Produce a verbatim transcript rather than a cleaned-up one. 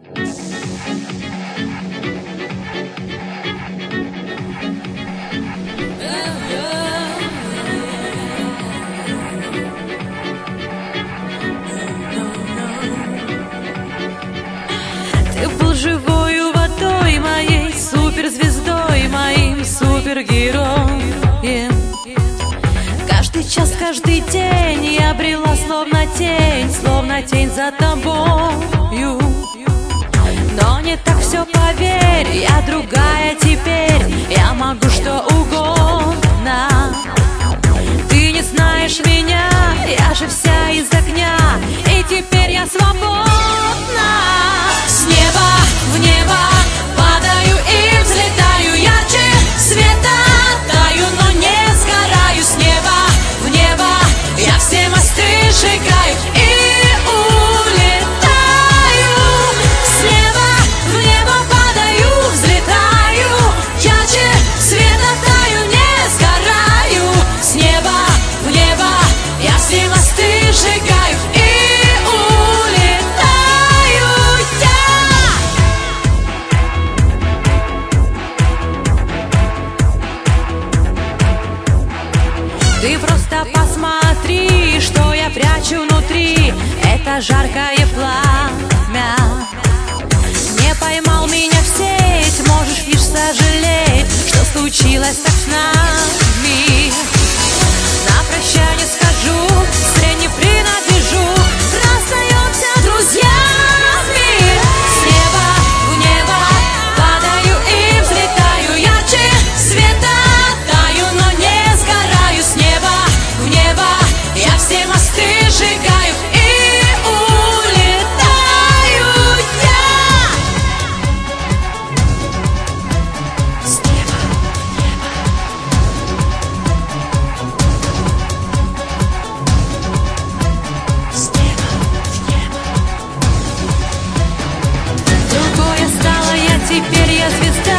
Ты был живою водой моей, суперзвездой, моим супергероем. Каждый час, каждый день я брела словно тень, словно тень за тобою. Но не так все, поверь, я другая теперь, я могу что угодно. Ты не знаешь меня, я же вся из огня, и теперь я свободна. С неба в небо падаю и взлетаю, ярче света таю, но не сгораю. С неба в небо я все мосты сжигаю и улетаю. С неба в небо падаю, взлетаю, ярче света таю, не сгораю. С неба в небо я все мосты сжигаю и ты просто посмотри, что я прячу внутри. Это жаркое пламя. Не поймал меня в сеть, можешь лишь сожалеть, что случилось так с нами. На прощание скажу, зря не принадлежу, расстаемся друзьями. С неба в небо падаю и взлетаю, ярче света таю, но не сгораю. С неба в небо я все мосты сжигаю и улетаю я. С неба в небо. С неба в небо. Другое стало я, теперь я звезда.